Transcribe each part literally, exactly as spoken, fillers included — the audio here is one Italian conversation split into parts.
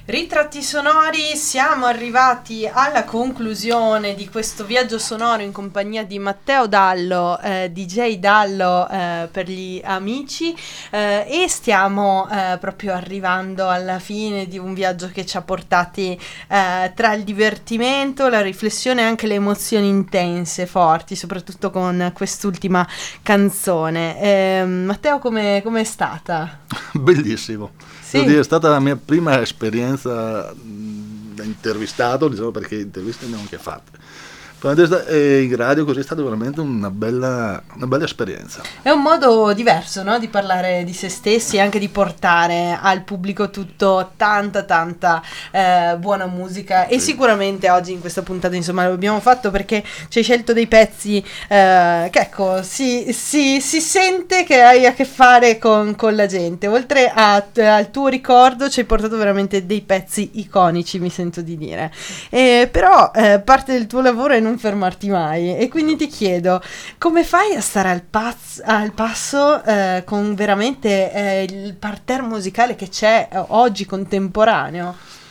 Ritratti sonori, siamo arrivati alla conclusione di questo viaggio sonoro in compagnia di Matteo Dallo, eh, D J Dallo eh, per gli amici, eh, e stiamo eh, proprio arrivando alla fine di un viaggio che ci ha portati eh, tra il divertimento, la riflessione e anche le emozioni intense, forti, soprattutto con quest'ultima canzone. Eh, Matteo, come è stata? Bellissimo. Sì. Devo dire, è stata la mia prima esperienza da intervistato, diciamo, perché interviste ne ho anche fatte. E in radio così è stata veramente una bella, una bella esperienza. È un modo diverso, no? Di parlare di se stessi e anche di portare al pubblico tutto tanta tanta eh, buona musica. Sì. E sicuramente oggi in questa puntata, insomma, lo abbiamo fatto perché ci hai scelto dei pezzi eh, che ecco si, si, si sente che hai a che fare con, con la gente. Oltre a, al tuo ricordo ci hai portato veramente dei pezzi iconici, mi sento di dire. E, però eh, parte del tuo lavoro è non fermarti mai, e quindi ti chiedo come fai a stare al, paz- al passo eh, con veramente eh, il parterre musicale che c'è eh, oggi contemporaneo.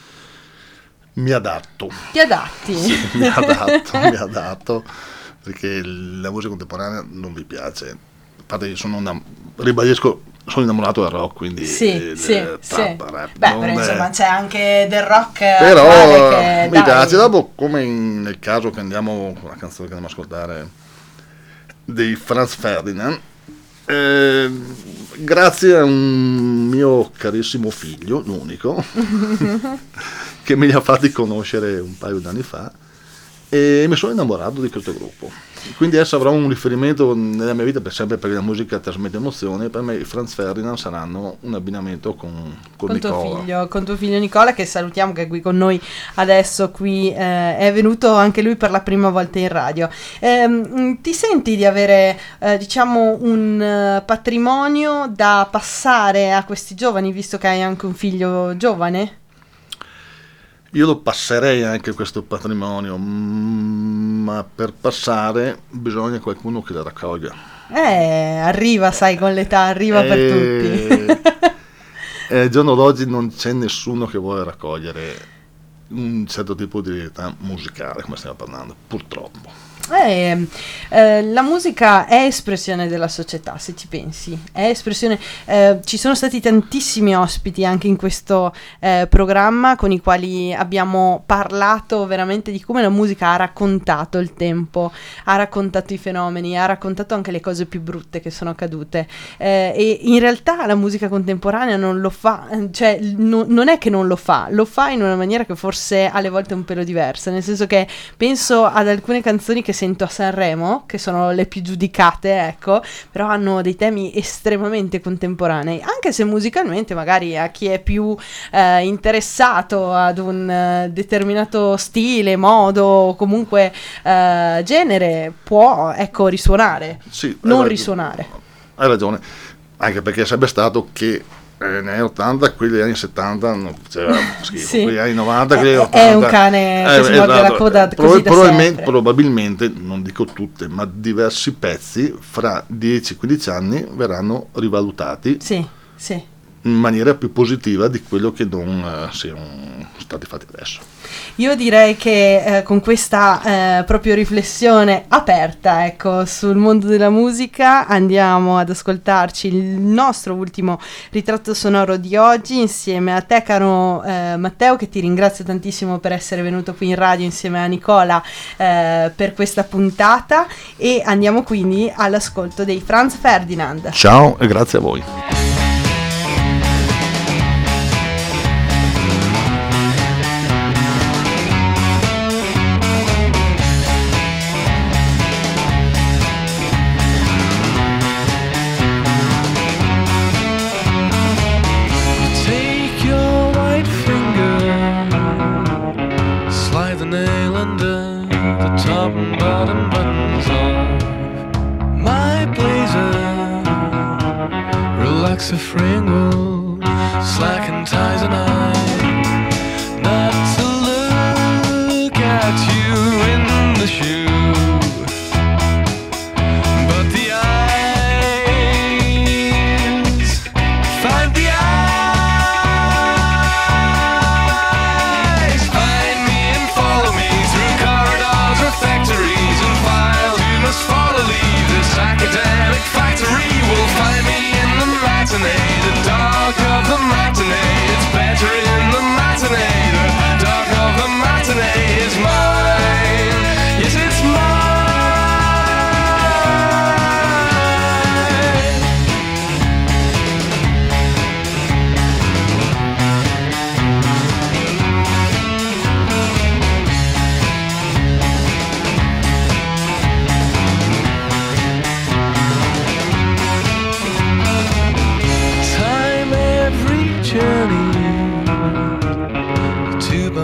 Mi adatto. Ti adatti? Sì, mi adatto, mi adatto, perché la musica contemporanea non mi piace. A parte che sono una, ribadisco, sono innamorato del rock, quindi sì, il, sì, il sì. trap, rap. Beh, non però è... insomma c'è anche del rock, però che, mi dai. piace. Dopo, come in, nel caso che andiamo, la canzone che andiamo a ascoltare dei Franz Ferdinand, eh, grazie a un mio carissimo figlio, l'unico, che me li ha fatti conoscere un paio di anni fa, e mi sono innamorato di questo gruppo. Quindi adesso avrò un riferimento nella mia vita per sempre, perché la musica trasmette emozioni. Per me i Franz Ferdinand saranno un abbinamento con, con, con tuo figlio, con tuo figlio Nicola, che salutiamo, che è qui con noi adesso. Qui eh, è venuto anche lui per la prima volta in radio. Eh, ti senti di avere eh, diciamo un uh, patrimonio da passare a questi giovani, visto che hai anche un figlio giovane? Io lo passerei anche questo patrimonio, ma per passare bisogna qualcuno che la raccoglia. Eh, arriva, sai, con l'età arriva e... per tutti. E al giorno d'oggi non c'è nessuno che vuole raccogliere un certo tipo di età musicale, come stiamo parlando, purtroppo. Eh, eh, la musica è espressione della società, se ci pensi, è espressione. Eh, ci sono stati tantissimi ospiti anche in questo eh, programma con i quali abbiamo parlato veramente di come la musica ha raccontato il tempo, ha raccontato i fenomeni, ha raccontato anche le cose più brutte che sono accadute, eh, e in realtà la musica contemporanea non lo fa, cioè no, non è che non lo fa, lo fa in una maniera che forse alle volte è un pelo diversa, nel senso che penso ad alcune canzoni che sento a Sanremo, che sono le più giudicate, ecco, però hanno dei temi estremamente contemporanei, anche se musicalmente magari a chi è più eh, interessato ad un uh, determinato stile, modo o comunque uh, genere può, ecco, risuonare, sì, non hai risuonare. Hai ragione, anche perché sarebbe stato che Eh, negli anni ottanta, quelli degli anni settanta non faceva schifo, sì. Quelli degli anni novanta, quelli è, degli ottanta è un cane che eh, si morde esatto. la coda così Prob- da probabilmente, sempre. probabilmente, non dico tutte, ma diversi pezzi fra dieci quindici anni verranno rivalutati, sì, sì, in maniera più positiva di quello che non eh, siano stati fatti adesso. Io direi che eh, con questa eh, proprio riflessione aperta, ecco, sul mondo della musica, andiamo ad ascoltarci il nostro ultimo ritratto sonoro di oggi insieme a te, caro eh, Matteo, che ti ringrazio tantissimo per essere venuto qui in radio insieme a Nicola eh, per questa puntata, e andiamo quindi all'ascolto dei Franz Ferdinand. Ciao e grazie a voi. A fringle, slacking ties, and I not to look at you in the shoe, but the eyes find the eyes.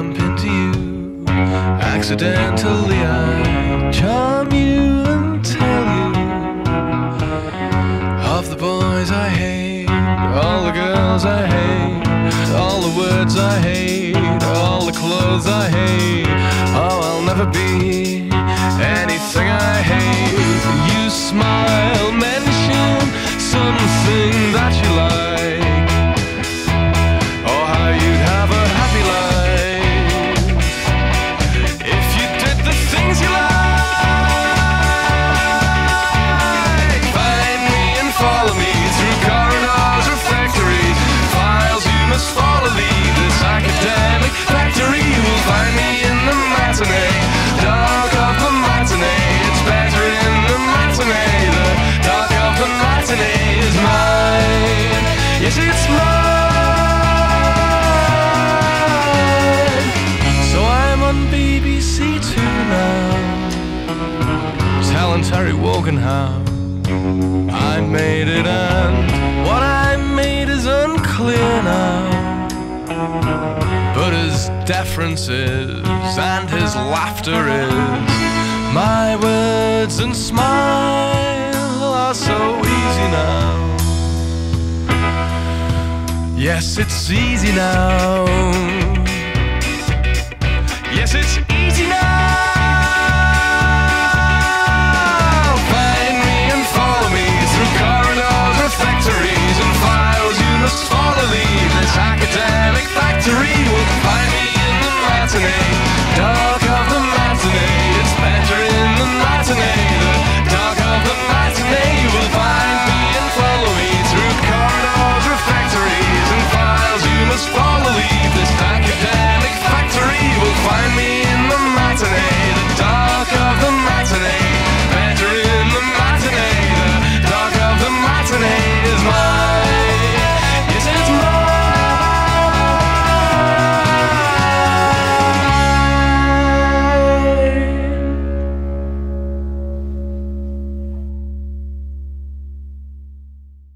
bump into you. Accidentally I charm you and tell you of the boys I hate, all the girls I hate, all the words I hate, all the clothes I hate. Oh, I'll never be anything I hate. You smile, mention something that you like, or how you'd have a happy life if you did the things you like. Find me and follow me through corridors or factories, files you must follow, leave this academic factory. You will find me in the matinee, dark of the matinee. It's better in the matinee, the dark of the matinee is mine. Yes, it's mine. So I'm on B B C Two now, telling Terry Wogan how I made it, and what I made is unclear now. But his deference is, and his laughter is, my words and smile are so easy now. Yes, it's easy now.